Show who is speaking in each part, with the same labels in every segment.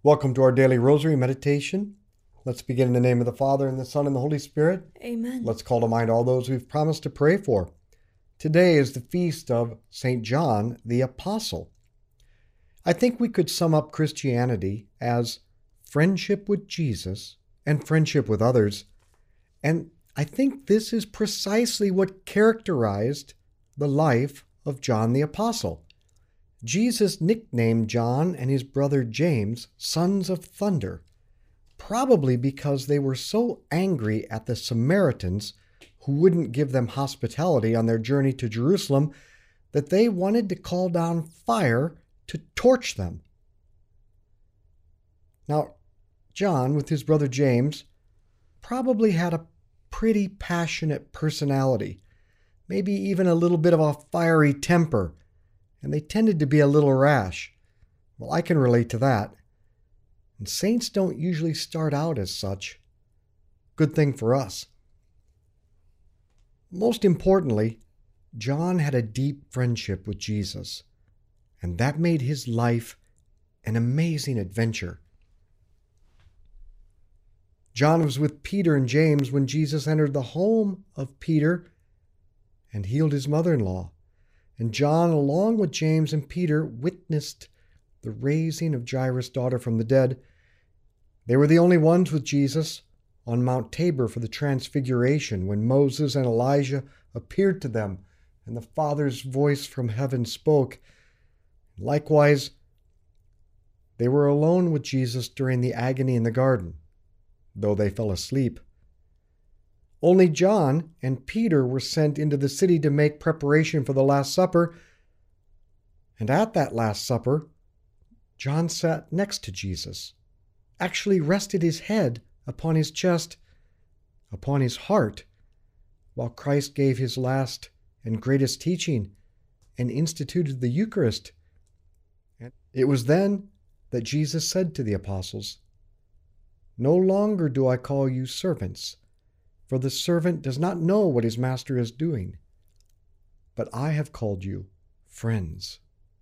Speaker 1: Welcome to our daily rosary meditation. Let's begin in the name of the Father, and the Son, and the Holy Spirit.
Speaker 2: Amen.
Speaker 1: Let's call to mind all those we've promised to pray for. Today is the feast of St. John the Apostle. I think we could sum up Christianity as friendship with Jesus and friendship with others, and I think this is precisely what characterized the life of John the Apostle. Jesus nicknamed John and his brother James sons of thunder, probably because they were so angry at the Samaritans who wouldn't give them hospitality on their journey to Jerusalem that they wanted to call down fire to torch them. Now, John, with his brother James, probably had a pretty passionate personality, maybe even a little bit of a fiery temper, and they tended to be a little rash. Well, I can relate to that. And saints don't usually start out as such. Good thing for us. Most importantly, John had a deep friendship with Jesus, and that made his life an amazing adventure. John was with Peter and James when Jesus entered the home of Peter and healed his mother-in-law. And John, along with James and Peter, witnessed the raising of Jairus' daughter from the dead. They were the only ones with Jesus on Mount Tabor for the Transfiguration when Moses and Elijah appeared to them and the Father's voice from heaven spoke. Likewise, they were alone with Jesus during the agony in the garden, though they fell asleep. Only John and Peter were sent into the city to make preparation for the Last Supper, and at that Last Supper, John sat next to Jesus, actually rested his head upon his chest, upon his heart, while Christ gave his last and greatest teaching and instituted the Eucharist. It was then that Jesus said to the apostles, "No longer do I call you servants, for the servant does not know what his master is doing, but I have called you friends."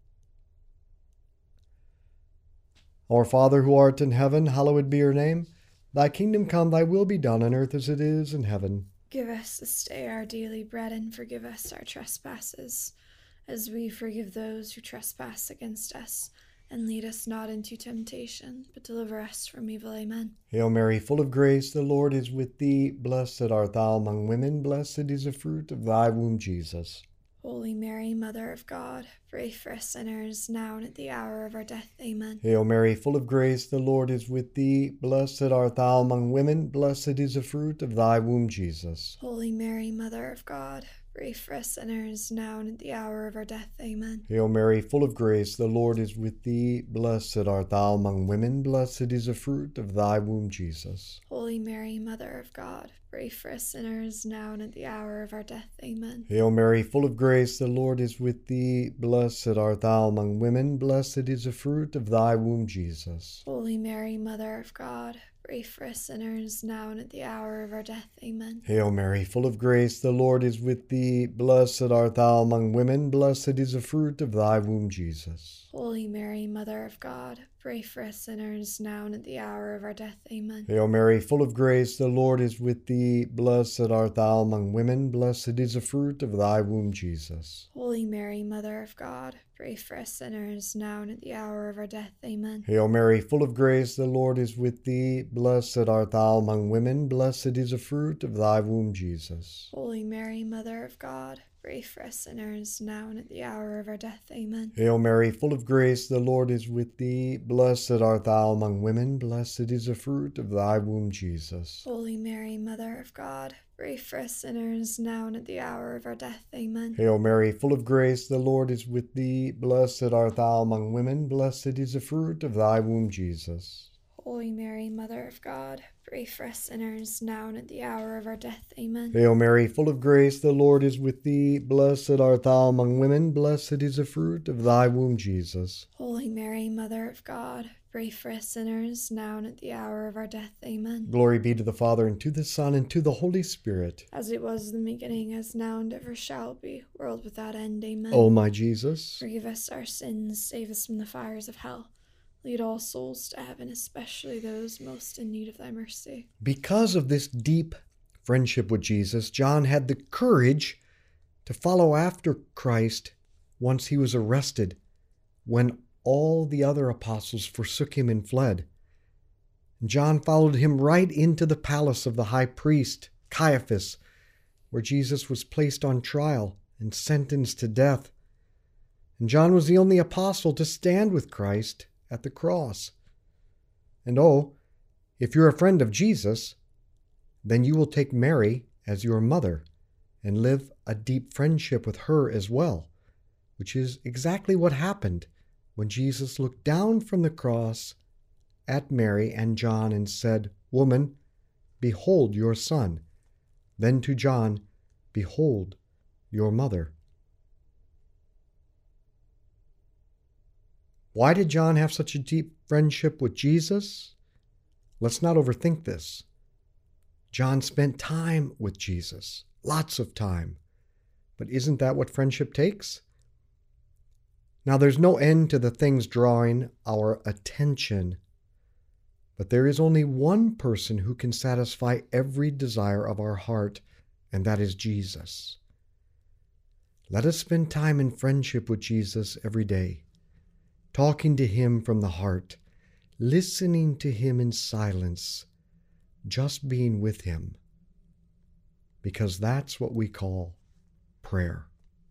Speaker 1: Our Father who art in heaven, hallowed be your name. Thy kingdom come, thy will be done on earth as it is in heaven.
Speaker 2: Give us this day our daily bread, and forgive us our trespasses, as we forgive those who trespass against us. And lead us not into temptation, but deliver us from evil. Amen.
Speaker 1: Hail Mary, full of grace, the Lord is with thee. Blessed art thou among women, blessed is the fruit of thy womb, Jesus.
Speaker 2: Holy Mary, Mother of God, pray for us sinners, now and at the hour of our death. Amen.
Speaker 1: Hail Mary, full of grace, the Lord is with thee. Blessed art thou among women, blessed is the fruit of thy womb, Jesus.
Speaker 2: Holy Mary, Mother of God, pray for us sinners, now and at the hour of our death. Amen.
Speaker 1: Hail Mary, full of grace, the Lord is with thee. Blessed art thou among women, blessed is the fruit of thy womb, Jesus.
Speaker 2: Holy Mary, Mother of God, pray for us sinners, now and at the hour of our death. Amen.
Speaker 1: Hail Mary, full of grace, the Lord is with thee. Blessed art thou among women, blessed is the fruit of thy womb, Jesus.
Speaker 2: Holy Mary, Mother of God, pray for us sinners, now and at the hour of our death. Amen.
Speaker 1: Hail Mary, full of grace, the Lord is with thee. Blessed art thou among women, blessed is the fruit of thy womb, Jesus.
Speaker 2: Holy Mary, Mother of God, pray for us sinners, now and at the hour of our death. Amen.
Speaker 1: Hail Mary, full of grace, the Lord is with thee. Blessed art thou among women, blessed is the fruit of thy womb, Jesus.
Speaker 2: Holy Mary, Mother of God, pray for us sinners, now and at the hour of our death. Amen.
Speaker 1: Hail Mary, full of grace, the Lord is with thee. Blessed art thou among women, blessed is the fruit of thy womb, Jesus.
Speaker 2: Holy Mary, Mother of God, pray for us sinners, now and at the hour of our death. Amen.
Speaker 1: Hail Mary, full of grace, the Lord is with thee. Blessed art thou among women, blessed is the fruit of thy womb, Jesus.
Speaker 2: Holy Mary, Mother of God, pray for us sinners, now and at the hour of our death. Amen.
Speaker 1: Hail Mary, full of grace, the Lord is with thee. Blessed art thou among women, blessed is the fruit of thy womb, Jesus.
Speaker 2: Holy Mary, Mother of God, pray for us sinners, now and at the hour of our death. Amen.
Speaker 1: Hail Mary, full of grace, the Lord is with thee. Blessed art thou among women, blessed is the fruit of thy womb, Jesus.
Speaker 2: Holy Mary, Mother of God, pray for us sinners, now and at the hour of our death. Amen.
Speaker 1: Glory be to the Father, and to the Son, and to the Holy Spirit.
Speaker 2: As it was in the beginning, as now and ever shall be, world without end. Amen.
Speaker 1: O my Jesus,
Speaker 2: forgive us our sins, save us from the fires of hell. Lead all souls to heaven, especially those most in need of thy mercy.
Speaker 1: Because of this deep friendship with Jesus, John had the courage to follow after Christ once he was arrested, when all the other apostles forsook him and fled. John followed him right into the palace of the high priest, Caiaphas, where Jesus was placed on trial and sentenced to death. And John was the only apostle to stand with Christ at the cross. And oh, if you're a friend of Jesus, then you will take Mary as your mother and live a deep friendship with her as well, which is exactly what happened when Jesus looked down from the cross at Mary and John and said, "Woman, behold your son." Then to John, "Behold your mother." Why did John have such a deep friendship with Jesus? Let's not overthink this. John spent time with Jesus, lots of time. But isn't that what friendship takes? Now, there's no end to the things drawing our attention, but there is only one person who can satisfy every desire of our heart, and that is Jesus. Let us spend time in friendship with Jesus every day, talking to him from the heart, listening to him in silence, just being with him, because that's what we call prayer.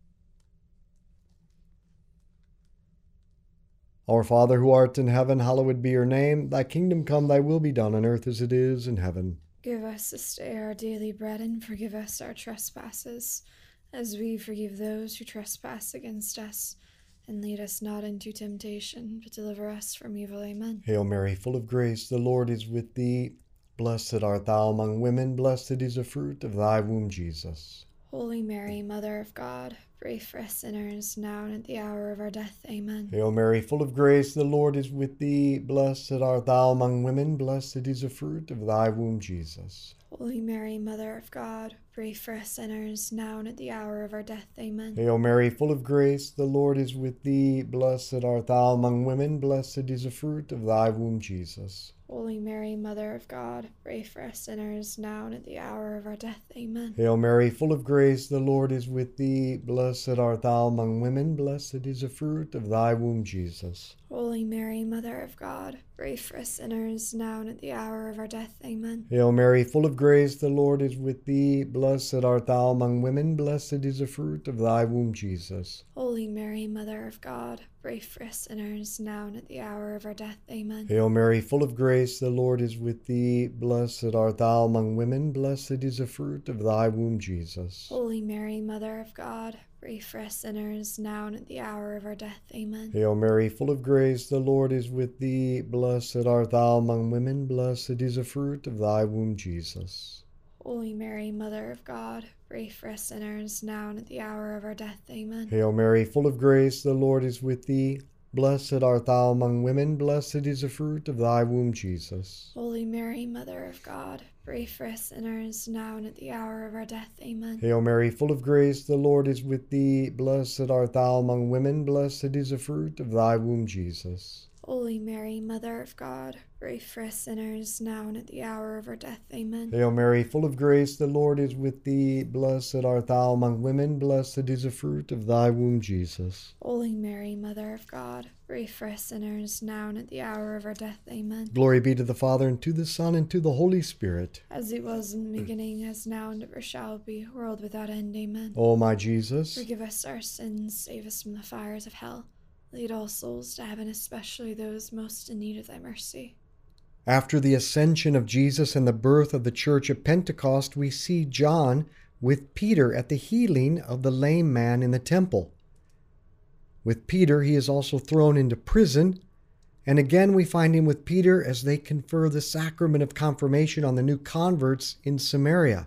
Speaker 1: Our Father who art in heaven, hallowed be your name. Thy kingdom come, thy will be done on earth as it is in heaven.
Speaker 2: Give us this day our daily bread, and forgive us our trespasses, as we forgive those who trespass against us. And lead us not into temptation, but deliver us from evil. Amen.
Speaker 1: Hail Mary, full of grace, the Lord is with thee. Blessed art thou among women, blessed is the fruit of thy womb, Jesus.
Speaker 2: Holy Mary, Mother of God, pray for us sinners, now and at the hour of our death. Amen.
Speaker 1: Hail Mary, full of grace, the Lord is with thee. Blessed art thou among women, blessed is the fruit of thy womb, Jesus.
Speaker 2: Holy Mary, Mother of God, pray for us sinners, now and at the hour of our death. Amen.
Speaker 1: Hail Mary, full of grace, the Lord is with thee. Blessed art thou among women, blessed is the fruit of thy womb, Jesus.
Speaker 2: Holy Mary, Mother of God, pray for us sinners, now and at the hour of our death. Amen.
Speaker 1: Hail Mary, full of grace, the Lord is with thee. Blessed art thou among women, blessed is the fruit of thy womb, Jesus.
Speaker 2: Holy Mary, Mother of God, pray for us sinners, now and at the hour of our death. Amen.
Speaker 1: Hail Mary, full of grace, the Lord is with thee. Blessed art thou among women, blessed is the fruit of thy womb, Jesus.
Speaker 2: Holy Mary, Mother of God, pray for us sinners, now and at the hour of our death. Amen.
Speaker 1: Hail Mary, full of grace, the Lord is with thee. Blessed art thou among women, blessed is the fruit of thy womb, Jesus.
Speaker 2: Holy Mary, Mother of God, pray for us sinners, now and at the hour of our death. Amen.
Speaker 1: Hail Mary, full of grace, the Lord is with thee. Blessed art thou among women, blessed is the fruit of thy womb, Jesus.
Speaker 2: Holy Mary, Mother of God, pray for us sinners, now and at the hour of our death. Amen.
Speaker 1: Hail Mary, full of grace, the Lord is with thee. Blessed art thou among women, blessed is the fruit of thy womb, Jesus.
Speaker 2: Holy Mary, Mother of God, pray for us sinners, now and at the hour of our death. Amen.
Speaker 1: Hail Mary, full of grace, the Lord is with thee. Blessed art thou among women, blessed is the fruit of thy womb, Jesus.
Speaker 2: Holy Mary, Mother of God, pray for us sinners, now and at the hour of our death. Amen.
Speaker 1: Hail Mary, full of grace, the Lord is with thee. Blessed art thou among women, blessed is the fruit of thy womb, Jesus.
Speaker 2: Holy Mary, Mother of God, pray for us sinners, now and at the hour of our death. Amen.
Speaker 1: Glory be to the Father, and to the Son, and to the Holy Spirit.
Speaker 2: As it was in the beginning, as now, and ever shall be, world without end. Amen.
Speaker 1: O my Jesus,
Speaker 2: Forgive us our sins, save us from the fires of hell. Lead all souls to heaven, especially those most in need of thy mercy.
Speaker 1: after the ascension of Jesus and the birth of the church at Pentecost, we see John with Peter at the healing of the lame man in the temple. With Peter, he is also thrown into prison, and again we find him with Peter as they confer the sacrament of confirmation on the new converts in Samaria.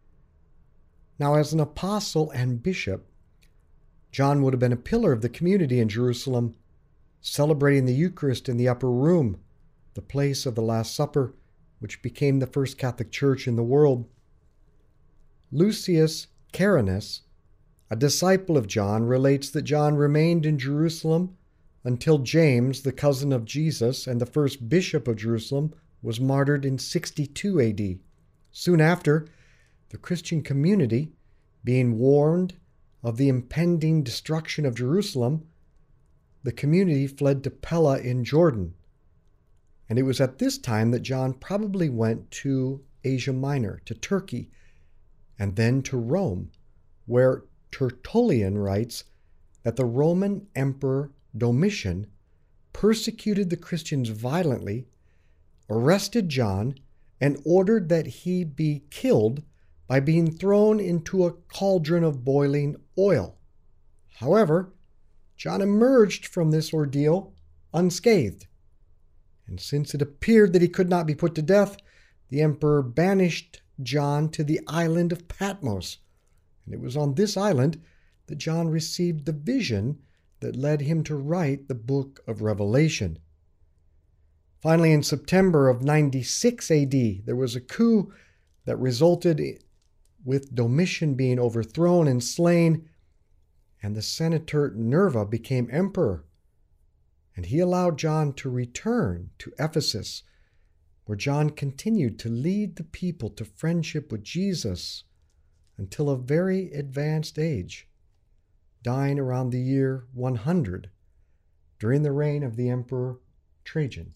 Speaker 1: Now, as an apostle and bishop, John would have been a pillar of the community in Jerusalem, celebrating the Eucharist in the upper room, the place of the Last Supper, which became the first Catholic Church in the world. Lucius Carinus, a disciple of John, relates that John remained in Jerusalem until James, the cousin of Jesus and the first bishop of Jerusalem, was martyred in 62 AD. Soon after, the Christian community, being warned of the impending destruction of Jerusalem, the community fled to Pella in Jordan. And it was at this time that John probably went to Asia Minor, to Turkey, and then to Rome, where Tertullian writes that the Roman Emperor Domitian persecuted the Christians violently, arrested John, and ordered that he be killed by being thrown into a cauldron of boiling oil. However, John emerged from this ordeal unscathed, and since it appeared that he could not be put to death, the emperor banished John to the island of Patmos. And it was on this island that John received the vision that led him to write the book of Revelation. Finally, in September of 96 AD, there was a coup that resulted with Domitian being overthrown and slain, and the senator Nerva became emperor. And he allowed John to return to Ephesus, where John continued to lead the people to friendship with Jesus until a very advanced age, dying around the year 100 during the reign of the Emperor Trajan.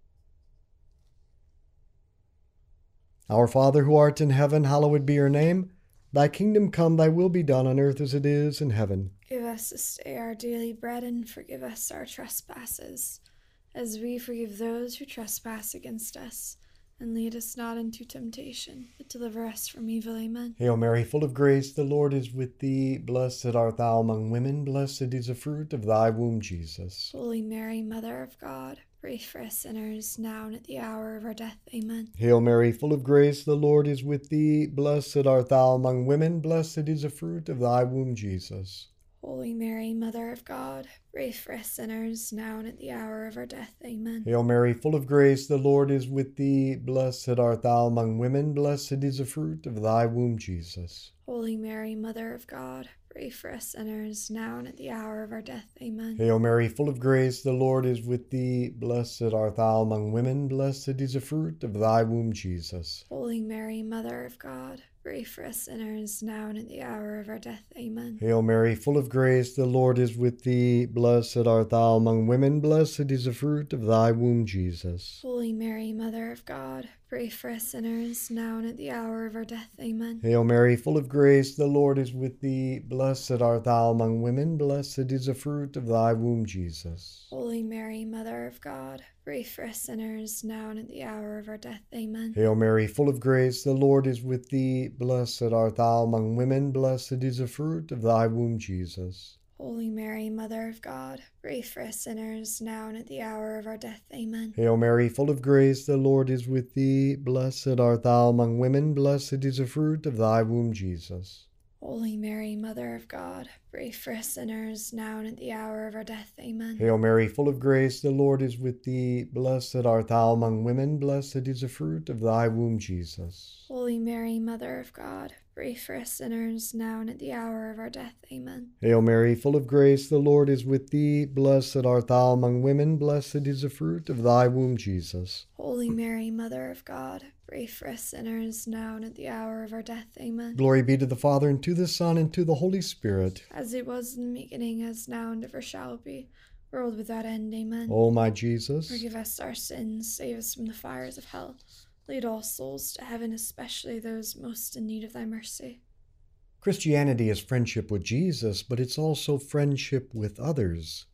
Speaker 1: Our Father who art in heaven, hallowed be your name. Thy kingdom come, thy will be done on earth as it is in heaven.
Speaker 2: Give us this day our daily bread, and forgive us our trespasses, as we forgive those who trespass against us. And lead us not into temptation, but deliver us from evil. Amen.
Speaker 1: Hail Mary, full of grace, the Lord is with thee. Blessed art thou among women, blessed is the fruit of thy womb, Jesus.
Speaker 2: Holy Mary, Mother of God, pray for us sinners, now and at the hour of our death. Amen.
Speaker 1: Hail Mary, full of grace, the Lord is with thee. Blessed art thou among women, blessed is the fruit of thy womb, Jesus.
Speaker 2: Holy Mary, Mother of God, pray for us sinners, now and at the hour of our death. Amen.
Speaker 1: Hail Mary, full of grace, the Lord is with thee. Blessed art thou among women, blessed is the fruit of thy womb, Jesus.
Speaker 2: Holy Mary, Mother of God, pray for us sinners, now and at the hour of our death. Amen.
Speaker 1: Hail Mary, full of grace, the Lord is with thee. Blessed art thou among women, blessed is the fruit of thy womb, Jesus.
Speaker 2: Holy Mary, Mother of God, pray for us sinners, now and at the hour of our death. Amen.
Speaker 1: Hail Mary, full of grace, the Lord is with thee. Blessed art thou among women, blessed is the fruit of thy womb, Jesus.
Speaker 2: Holy Mary, Mother of God, pray for us sinners, now and at the hour of our death. Amen.
Speaker 1: Hail Mary, full of grace, the Lord is with thee. Blessed art thou among women, blessed is the fruit of thy womb, Jesus.
Speaker 2: Holy Mary, Mother of God, pray for us sinners, now and at the hour of our death. Amen.
Speaker 1: Hail Mary, full of grace, the Lord is with thee. Blessed art thou among women, blessed is the fruit of thy womb, Jesus.
Speaker 2: Holy Mary, Mother of God, pray for us sinners, now and at the hour of our death. Amen.
Speaker 1: Hail Mary, full of grace, the Lord is with thee. Blessed art thou among women, blessed is the fruit of thy womb, Jesus.
Speaker 2: Holy Mary, Mother of God, pray for us sinners, now and at the hour of our death. Amen.
Speaker 1: Hail Mary, full of grace, the Lord is with thee. Blessed art thou among women, blessed is the fruit of thy womb, Jesus.
Speaker 2: Holy Mary, Mother of God, pray for us sinners, now and at the hour of our death. Amen.
Speaker 1: Hail Mary, full of grace, the Lord is with thee. Blessed art thou among women, blessed is the fruit of thy womb, Jesus.
Speaker 2: Holy Mary, Mother of God, pray for us sinners, now and at the hour of our death. Amen.
Speaker 1: Glory be to the Father, and to the Son, and to the Holy Spirit.
Speaker 2: As it was in the beginning, as now, and ever shall be, world without end. Amen.
Speaker 1: O my Jesus,
Speaker 2: forgive us our sins, save us from the fires of hell. Lead all souls to heaven, especially those most in need of thy mercy.
Speaker 1: Christianity is friendship with Jesus, but it's also friendship with others.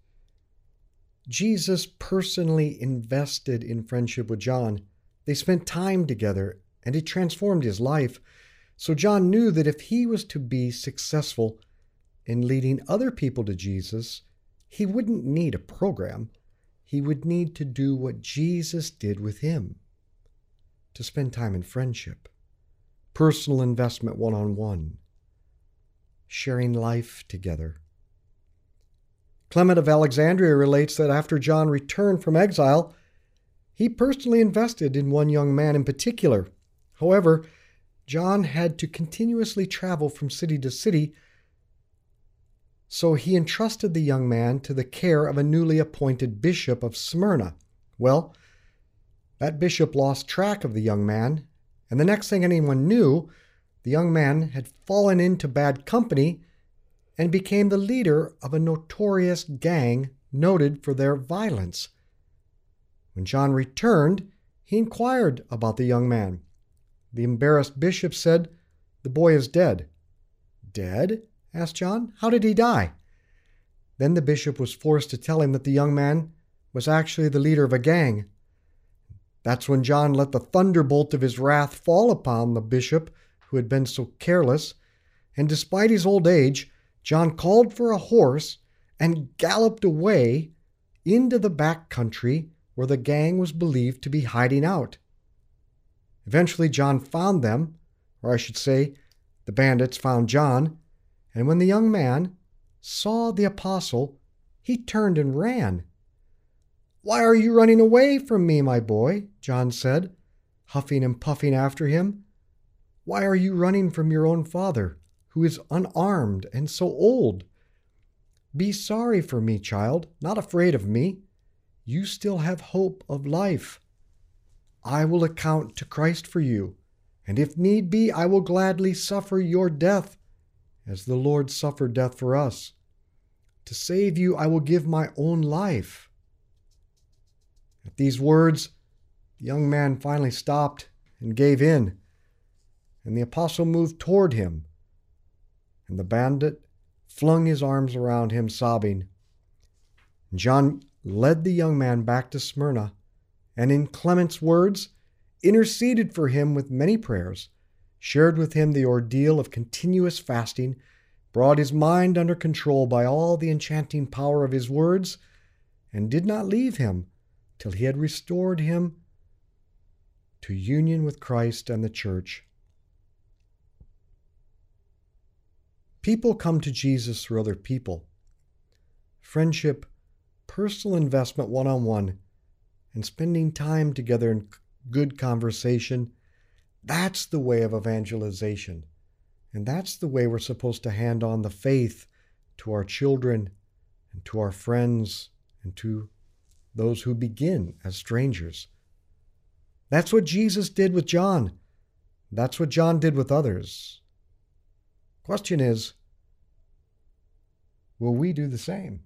Speaker 1: Jesus personally invested in friendship with John. They spent time together, and it transformed his life. So John knew that if he was to be successful in leading other people to Jesus, he wouldn't need a program. He would need to do what Jesus did with him. To spend time in friendship, personal investment one-on-one, sharing life together. Clement of Alexandria relates that after John returned from exile, he personally invested in one young man in particular. However, John had to continuously travel from city to city, So he entrusted the young man to the care of a newly appointed bishop of Smyrna. Well, that bishop lost track of the young man, and the next thing anyone knew, the young man had fallen into bad company and became the leader of a notorious gang noted for their violence. When John returned, he inquired about the young man. The embarrassed bishop said, "The boy is dead." "Dead?" asked John. "How did he die?" Then the bishop was forced to tell him that the young man was actually the leader of a gang. That's when John let the thunderbolt of his wrath fall upon the bishop who had been so careless, and despite his old age, John called for a horse and galloped away into the back country where the gang was believed to be hiding out. Eventually John found them, or I should say, the bandits found John, and when the young man saw the apostle, he turned and ran. "Why are you running away from me, my boy?" John said, huffing and puffing after him. "Why are you running from your own father, who is unarmed and so old? Be sorry for me, child, not afraid of me. You still have hope of life. I will account to Christ for you, and if need be, I will gladly suffer your death, as the Lord suffered death for us. To save you, I will give my own life." At these words, the young man finally stopped and gave in, and the apostle moved toward him, and the bandit flung his arms around him, sobbing. John led the young man back to Smyrna, and in Clement's words, interceded for him with many prayers, shared with him the ordeal of continuous fasting, brought his mind under control by all the enchanting power of his words, and did not leave him till he had restored him to union with Christ and the church. People come to Jesus through other people. Friendship, personal investment one-on-one, and spending time together in good conversation, that's the way of evangelization. And that's the way we're supposed to hand on the faith to our children and to our friends and to those who begin as strangers. That's what Jesus did with John. That's what John did with others. Question is, will we do the same?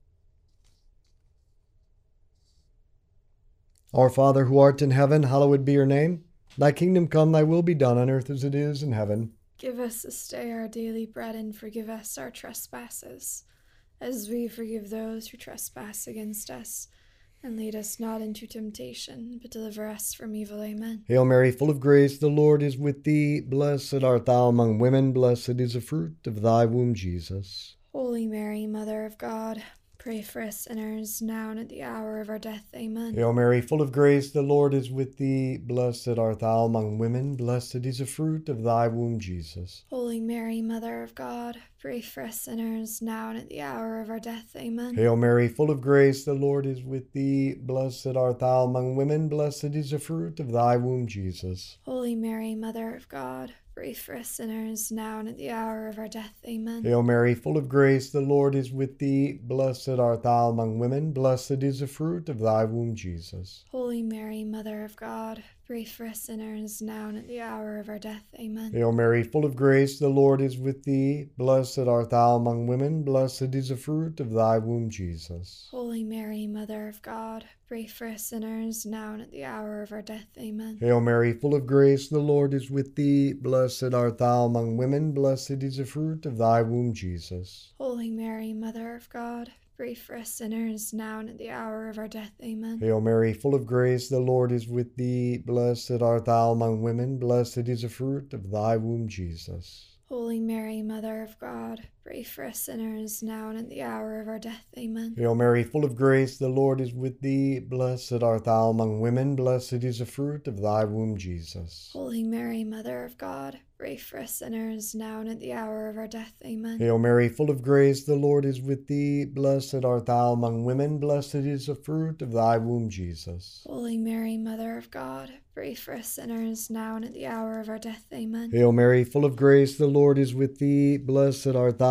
Speaker 1: Our Father who art in heaven, hallowed be your name. Thy kingdom come, thy will be done on earth as it is in heaven.
Speaker 2: Give us this day our daily bread, and forgive us our trespasses, as we forgive those who trespass against us. And lead us not into temptation, but deliver us from evil. Amen.
Speaker 1: Hail Mary, full of grace, the Lord is with thee. Blessed art thou among women, blessed is the fruit of thy womb, Jesus.
Speaker 2: Holy Mary, Mother of God, pray for us sinners, now and at the hour of our death. Amen.
Speaker 1: Hail Mary, full of grace, the Lord is with thee. Blessed art thou among women, blessed is the fruit of thy womb, Jesus.
Speaker 2: Holy Mary, Mother of God, pray for us sinners, now and at the hour of our death. Amen.
Speaker 1: Hail Mary, full of grace, the Lord is with thee. Blessed art thou among women, blessed is the fruit of thy womb, Jesus.
Speaker 2: Holy Mary, Mother of God, pray for us sinners, now and at the hour of our death. Amen.
Speaker 1: Hail Mary, full of grace, the Lord is with thee. Blessed art thou among women, blessed is the fruit of thy womb, Jesus.
Speaker 2: Holy Mary, Mother of God, pray for us sinners, now and at the hour of our death. Amen.
Speaker 1: Hail Mary, full of grace, the Lord is with thee. Blessed art thou among women, blessed is the fruit of thy womb, Jesus.
Speaker 2: Holy Mary, Mother of God, pray for us sinners, now and at the hour of our death. Amen.
Speaker 1: Hail Mary, full of grace, the Lord is with thee. Blessed art thou among women, blessed is the fruit of thy womb, Jesus.
Speaker 2: Holy Mary, Mother of God, pray for us sinners, now and at the hour of our death. Amen.
Speaker 1: Hail Mary, full of grace, the Lord is with thee. Blessed art thou among women, blessed is the fruit of thy womb, Jesus.
Speaker 2: Holy Mary, Mother of God, pray for us sinners, now and at the hour of our death. Amen.
Speaker 1: Hail Mary, full of grace, the Lord is with thee. Blessed art thou among women, blessed is the fruit of thy womb, Jesus.
Speaker 2: Holy Mary, Mother of God, pray for us sinners, now and at the hour of our death. Amen.
Speaker 1: Hail Mary, full of grace, the Lord is with thee. Blessed art thou among women, blessed is the fruit of thy womb, Jesus.
Speaker 2: Holy Mary, Mother of God, pray for us sinners, now and at the hour of our death. Amen.
Speaker 1: Hail Mary, full of grace, the Lord is with thee. Blessed art thou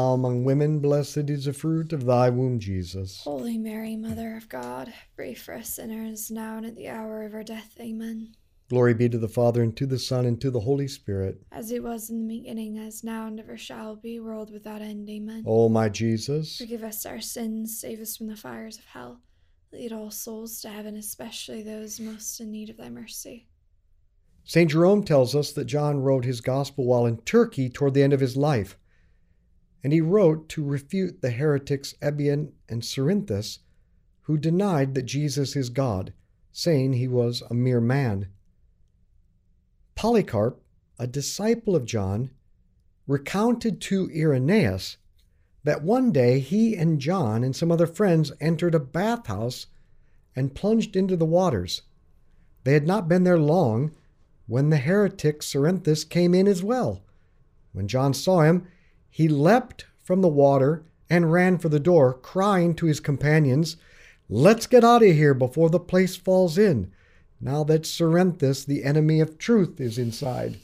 Speaker 1: thou among women. Blessed is the fruit of thy womb, Jesus.
Speaker 2: Holy Mary, Mother of God, pray for us sinners, now and at the hour of our death. Amen.
Speaker 1: Glory be to the Father, and to the Son, and to the Holy Spirit.
Speaker 2: As it was in the beginning, as now, and ever shall be, world without end. Amen.
Speaker 1: O my Jesus,
Speaker 2: forgive us our sins, save us from the fires of hell. Lead all souls to heaven, especially those most in need of thy mercy.
Speaker 1: St. Jerome tells us that John wrote his gospel while in Turkey toward the end of his life. And he wrote to refute the heretics Ebion and Cerinthus, who denied that Jesus is God, saying he was a mere man. Polycarp, a disciple of John, recounted to Irenaeus that one day he and John and some other friends entered a bathhouse and plunged into the waters. They had not been there long when the heretic Cerinthus came in as well. When John saw him, he leapt from the water and ran for the door, crying to his companions, "Let's get out of here before the place falls in, now that Cerinthus, the enemy of truth, is inside."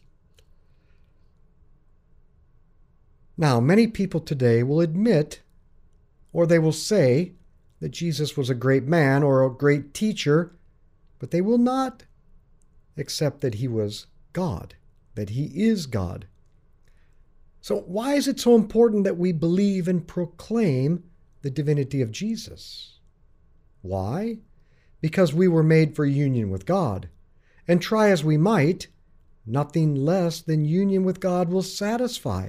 Speaker 1: Now, many people today will admit, or they will say, that Jesus was a great man or a great teacher, but they will not accept that he was God, that he is God. So why is it so important that we believe and proclaim the divinity of Jesus? Why? Because we were made for union with God, and try as we might, nothing less than union with God will satisfy.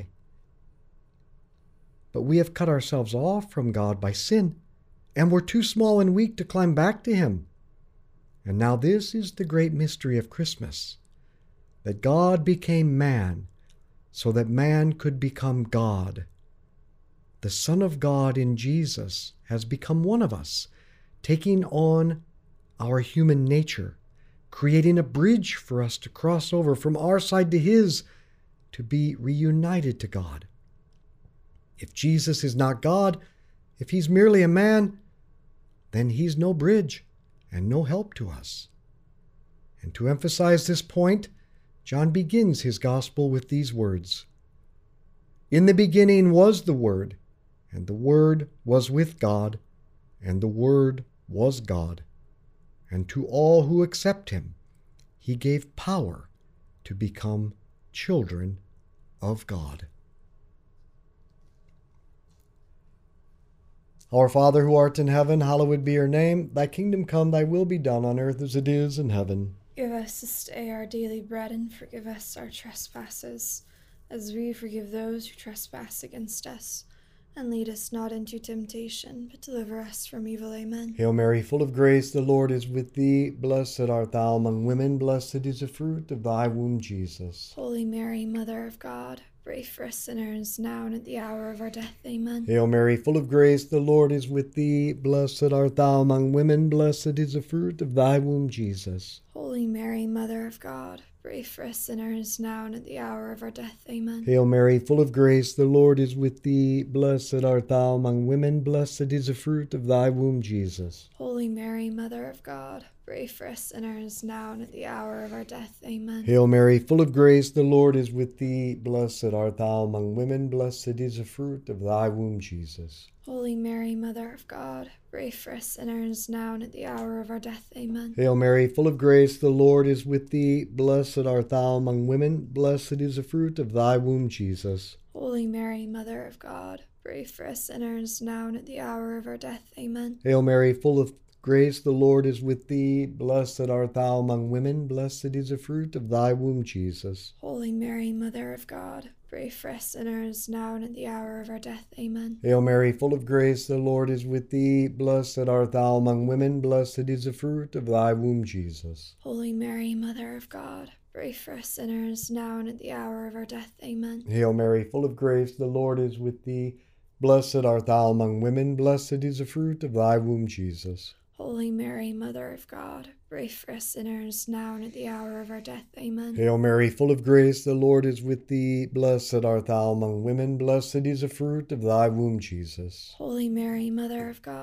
Speaker 1: But we have cut ourselves off from God by sin, and we're too small and weak to climb back to him. And now this is the great mystery of Christmas, that God became man so that man could become God. The Son of God in Jesus has become one of us, taking on our human nature, creating a bridge for us to cross over from our side to his, to be reunited to God. If Jesus is not God, if he's merely a man, then he's no bridge and no help to us. And to emphasize this point, John begins his gospel with these words: "In the beginning was the Word, and the Word was with God, and the Word was God. And to all who accept him, he gave power to become children of God." Our Father who art in heaven, hallowed be your name. Thy kingdom come, thy will be done on earth as it is in heaven.
Speaker 2: Give us this day our daily bread, and forgive us our trespasses, as we forgive those who trespass against us. And lead us not into temptation, but deliver us from evil. Amen.
Speaker 1: Hail Mary, full of grace, the Lord is with thee. Blessed art thou among women. Blessed is the fruit of thy womb, Jesus.
Speaker 2: Holy Mary, Mother of God, pray for us sinners, now and at the hour of our death. Amen.
Speaker 1: Hail Mary, full of grace, the Lord is with thee. Blessed art thou among women. Blessed is the fruit of thy womb, Jesus.
Speaker 2: Holy Mary, Mother of God, pray for us sinners, now and at the hour of our death. Amen.
Speaker 1: Hail Mary, full of grace, the Lord is with thee. Blessed art thou among women. Blessed is the fruit of thy womb, Jesus.
Speaker 2: Holy Mary, Mother of God, pray for us sinners, now and at the hour of our death. Amen.
Speaker 1: Hail Mary, full of grace, the Lord is with thee. Blessed art thou among women. Blessed is the fruit of thy womb, Jesus.
Speaker 2: Holy Mary, Mother of God, pray for us sinners, now and at the hour of our death. Amen.
Speaker 1: Hail Mary, full of grace, the Lord is with thee. Blessed art thou among women. Blessed is the fruit of thy womb, Jesus.
Speaker 2: Holy Mary, Mother of God, pray for us sinners, now and at the hour of our death. Amen.
Speaker 1: Hail Mary, full of grace, the Lord is with thee. Blessed art thou among women. Blessed is the fruit of thy womb, Jesus.
Speaker 2: Holy Mary, Mother of God, pray for us sinners, now and at the hour of our death. Amen.
Speaker 1: Hail Mary, full of grace, the Lord is with thee. Blessed art thou among women. Blessed is the fruit of thy womb, Jesus.
Speaker 2: Holy Mary, Mother of God, pray for us sinners, now and at the hour of our death. Amen.
Speaker 1: Hail Mary, full of grace, the Lord is with thee. Blessed art thou among women. Blessed is the fruit of thy womb, Jesus.
Speaker 2: Holy Mary, Mother of God, pray for us sinners, now and at the hour of our death. Amen.
Speaker 1: Hail Mary, full of grace, the Lord is with thee. Blessed art thou among women. Blessed is the fruit of thy womb, Jesus.
Speaker 2: Holy Mary, Mother of God,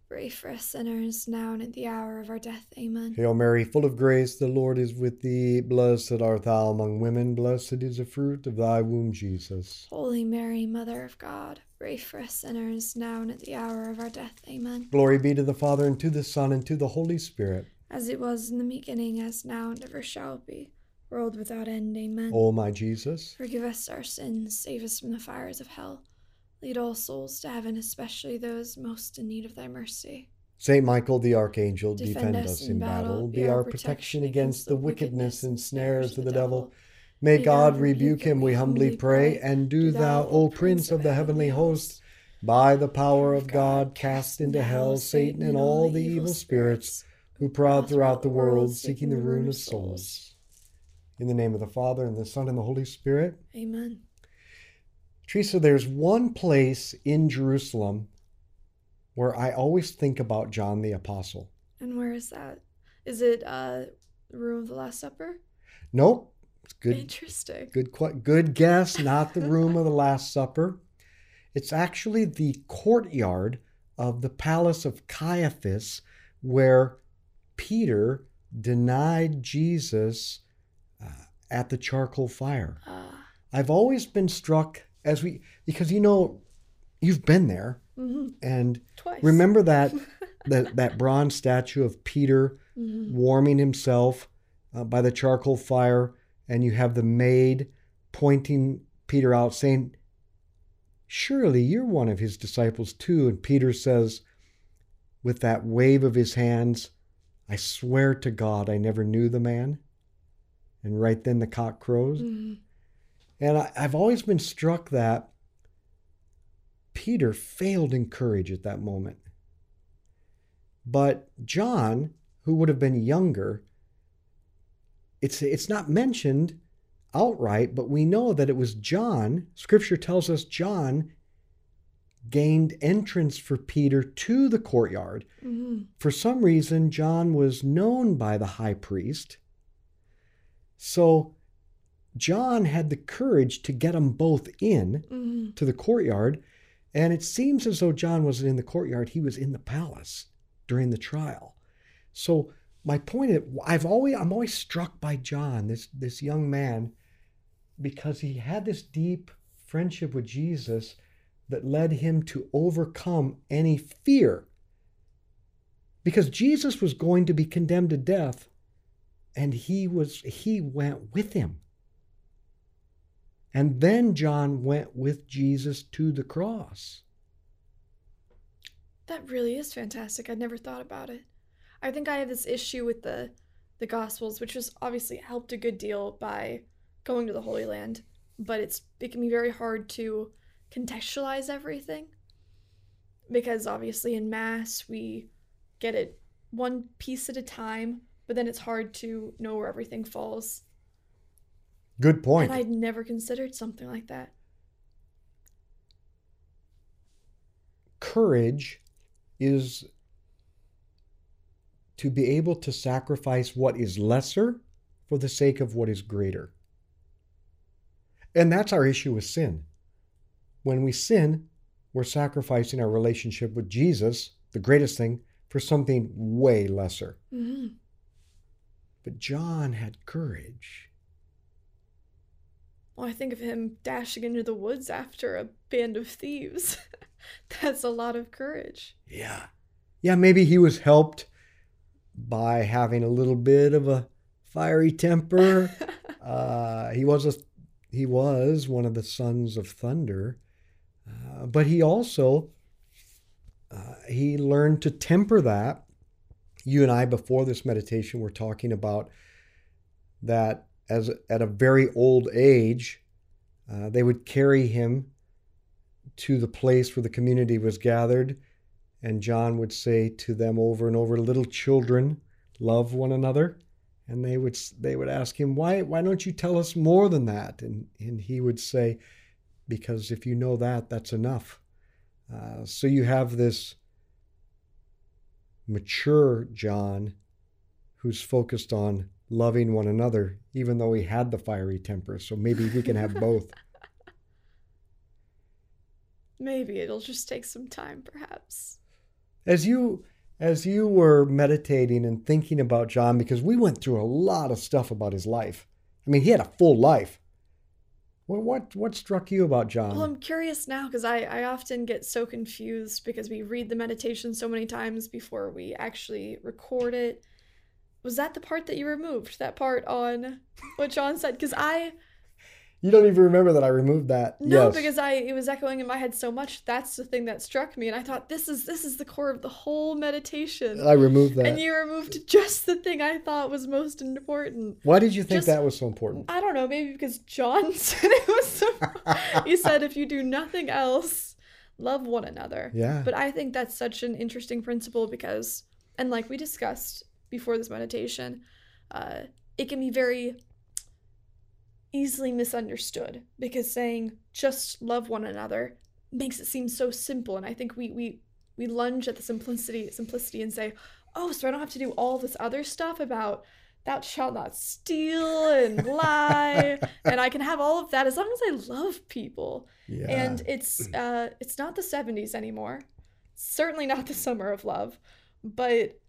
Speaker 2: pray for us sinners, now and at the hour of our death. Amen.
Speaker 1: Hail Mary, full of grace, the Lord is with thee. Blessed art thou among women, blessed is the fruit of thy womb, Jesus.
Speaker 2: Holy Mary, Mother of God, pray for us sinners, now and at the hour of our death. Amen.
Speaker 1: Glory be to the Father, and to the Son, and to the Holy Spirit.
Speaker 2: As it was in the beginning, as now, and ever shall be, world without end. Amen.
Speaker 1: O my Jesus,
Speaker 2: forgive us our sins, save us from the fires of hell. Lead all souls to heaven, especially those most in need of thy mercy.
Speaker 1: Saint Michael the Archangel,
Speaker 2: Defend
Speaker 1: defend
Speaker 2: us
Speaker 1: us
Speaker 2: in
Speaker 1: in
Speaker 2: battle,
Speaker 1: battle.
Speaker 2: be
Speaker 1: Be
Speaker 2: our
Speaker 1: our
Speaker 2: protection
Speaker 1: protection
Speaker 2: against
Speaker 1: against the
Speaker 2: the
Speaker 1: wickedness and snares of the devil.
Speaker 2: May
Speaker 1: May God rebuke him, we humbly pray. And do thou, O Prince of the heavenly host, by the power of God, cast into hell Satan and all the evil spirits who prowl throughout the world, seeking the ruin of souls. In the name of the Father, and the Son, and the Holy Spirit.
Speaker 2: Amen.
Speaker 1: Teresa, there's one place in Jerusalem where I always think about John the Apostle.
Speaker 2: And where is that? Is it the room of the Last Supper?
Speaker 1: Nope. It's good.
Speaker 2: Interesting.
Speaker 1: Good guess. Not the room of the Last Supper. It's actually the courtyard of the palace of Caiaphas, where Peter denied Jesus at the charcoal fire. I've always been struck because you've been there, and
Speaker 2: Twice.
Speaker 1: remember that bronze statue of Peter warming himself by the charcoal fire, and you have the maid pointing Peter out, saying, "Surely you're one of his disciples too." And Peter says, with that wave of his hands, "I swear to God, I never knew the man." And right then the cock crows. And I've always been struck that Peter failed in courage at that moment. But John, who would have been younger, it's not mentioned outright, but we know that it was John. Scripture tells us John gained entrance for Peter to the courtyard. For some reason, John was known by the high priest. So John had the courage to get them both in to the courtyard. And it seems as though John wasn't in the courtyard. He was in the palace during the trial. So my point is, I'm always struck by John, this young man, because he had this deep friendship with Jesus that led him to overcome any fear. Because Jesus was going to be condemned to death, and he went with him. And then John went with Jesus to the cross.
Speaker 2: That really is fantastic. I'd never thought about it. I think I have this issue with the Gospels, which was obviously helped a good deal by going to the Holy Land, but it can be very hard to contextualize everything, because obviously in Mass we get it one piece at a time, but then it's hard to know where everything falls.
Speaker 1: Good point.
Speaker 2: And I'd never considered something like that.
Speaker 1: Courage is to be able to sacrifice what is lesser for the sake of what is greater. And that's our issue with sin. When we sin, we're sacrificing our relationship with Jesus, the greatest thing, for something way lesser. But John had courage.
Speaker 2: Well, I think of him dashing into the woods after a band of thieves. That's a lot of courage.
Speaker 1: Yeah. Yeah, maybe he was helped by having a little bit of a fiery temper. He was one of the sons of thunder. But he also, he learned to temper that. You and I, before this meditation, were talking about that at a very old age, they would carry him to the place where the community was gathered, and John would say to them over and over, "Little children, love one another." And they would ask him, why don't you tell us more than that? And he would say, because if you know that, that's enough. So you have this mature John who's focused on loving one another, even though he had the fiery temper. So maybe we can have both.
Speaker 2: Maybe it'll just take some time, perhaps.
Speaker 1: As you were meditating and thinking about John, because we went through a lot of stuff about his life. I mean, he had a full life. What struck you about
Speaker 2: Well,
Speaker 1: John?
Speaker 2: I'm curious now because I often get so confused because we read the meditation so many times before we actually record it. Was that the part that you removed? That part on what John said? Because I
Speaker 1: You don't even remember that I removed that.
Speaker 2: no,
Speaker 1: Yes,
Speaker 2: because I it was echoing in my head so much. That's the thing that struck me, and I thought this is the core of the whole meditation.
Speaker 1: I removed
Speaker 2: And
Speaker 1: that.
Speaker 2: you removed just the thing I thought was most important.
Speaker 1: Why did you think
Speaker 2: Just
Speaker 1: that was so important?
Speaker 2: I don't know, maybe because John said it was so. He said, if you do nothing else, love one another.
Speaker 1: Yeah.
Speaker 2: But I think that's such an interesting principle because, and like we discussed before this meditation, it can be very easily misunderstood because saying just love one another makes it seem so simple. And I think we lunge at the simplicity and say, oh, so I don't have to do all this other stuff about thou shalt not steal and lie, and I can have all of that as long as I love people.
Speaker 1: Yeah.
Speaker 2: And it's not the 70s anymore. Certainly not the summer of love, but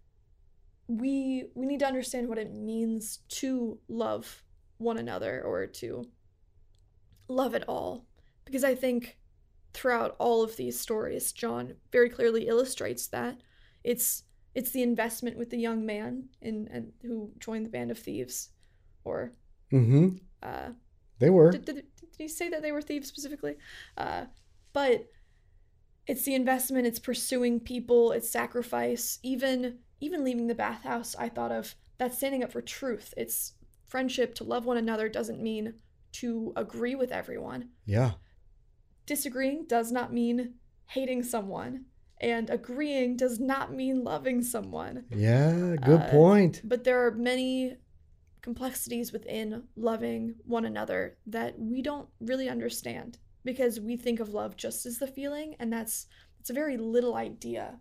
Speaker 2: we need to understand what it means to love one another or to love it all. Because I think throughout all of these stories, John very clearly illustrates that. It's the investment with the young man and who joined the band of thieves, or
Speaker 1: Mm-hmm.
Speaker 2: uh,
Speaker 1: They were.
Speaker 2: did he say that they were thieves specifically? But it's the investment. It's pursuing people. It's sacrifice. Even leaving the bathhouse, I thought of that's standing up for truth. It's friendship. To love one another doesn't mean to agree with everyone.
Speaker 1: Yeah.
Speaker 2: Disagreeing does not mean hating someone, and agreeing does not mean loving someone.
Speaker 1: Yeah. Good
Speaker 2: Uh,
Speaker 1: point.
Speaker 2: But there are many complexities within loving one another that we don't really understand because we think of love just as the feeling, and it's a very little idea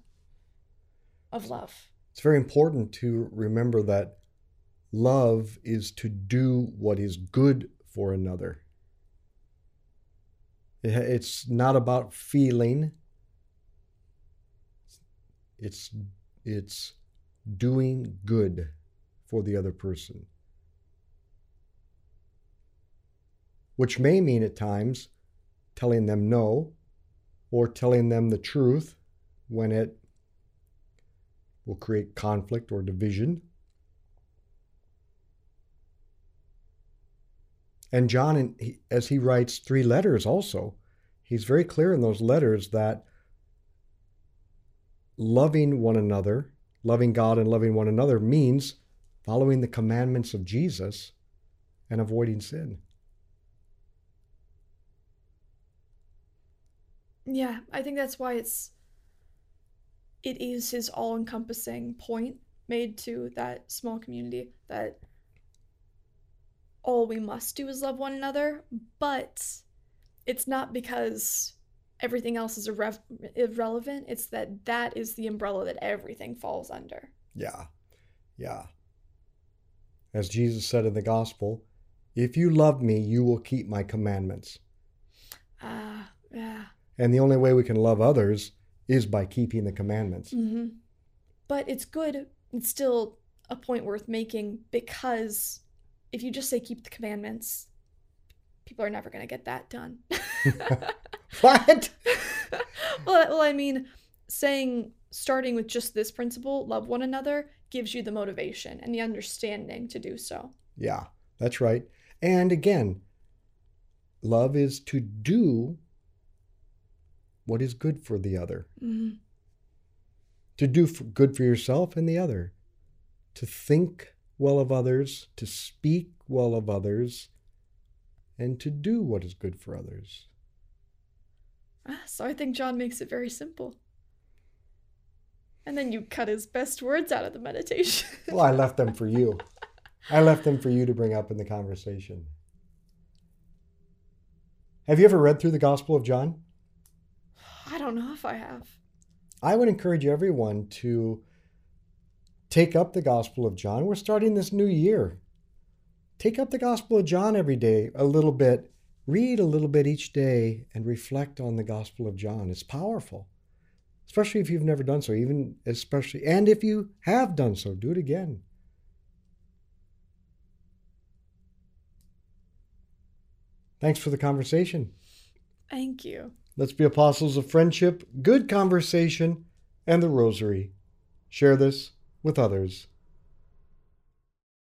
Speaker 2: of love.
Speaker 1: It's very important to remember that love is to do what is good for another. It's not about feeling. It's doing good for the other person, which may mean at times telling them no or telling them the truth when it will create conflict or division. And John, as he writes 3 letters also, he's very clear in those letters that loving one another, loving God and loving one another means following the commandments of Jesus and avoiding sin.
Speaker 2: Yeah, I think that's why it is his all-encompassing point made to that small community that all we must do is love one another, but it's not because everything else is irrelevant. It's that is the umbrella that everything falls under.
Speaker 1: Yeah, yeah. As Jesus said in the gospel, if you love me, you will keep my commandments.
Speaker 2: Yeah.
Speaker 1: And the only way we can love others is by keeping the commandments.
Speaker 2: Mm-hmm. But it's good. It's still a point worth making because if you just say keep the commandments, people are never going to get that done.
Speaker 1: What?
Speaker 2: Well, I mean, starting with just this principle, love one another, gives you the motivation and the understanding to do so.
Speaker 1: Yeah, that's right. And again, love is to do what is good for the other.
Speaker 2: Mm-hmm.
Speaker 1: To do good for yourself and the other. To think well of others, to speak well of others, and to do what is good for others.
Speaker 2: So I think John makes it very simple. And then you cut his best words out of the meditation.
Speaker 1: Well, I left them for you. I left them for you to bring up in the conversation. Have you ever read through the Gospel of John?
Speaker 2: I don't know if I have.
Speaker 1: I would encourage everyone to take up the Gospel of John. We're starting this new year. Take up the Gospel of John every day, a little bit. Read a little bit each day and reflect on the Gospel of John. It's powerful. especially if you've never done so, and if you have done so, do it again. Thanks for the conversation.
Speaker 2: Thank you.
Speaker 1: Let's be apostles of friendship, good conversation, and the rosary. Share this with others.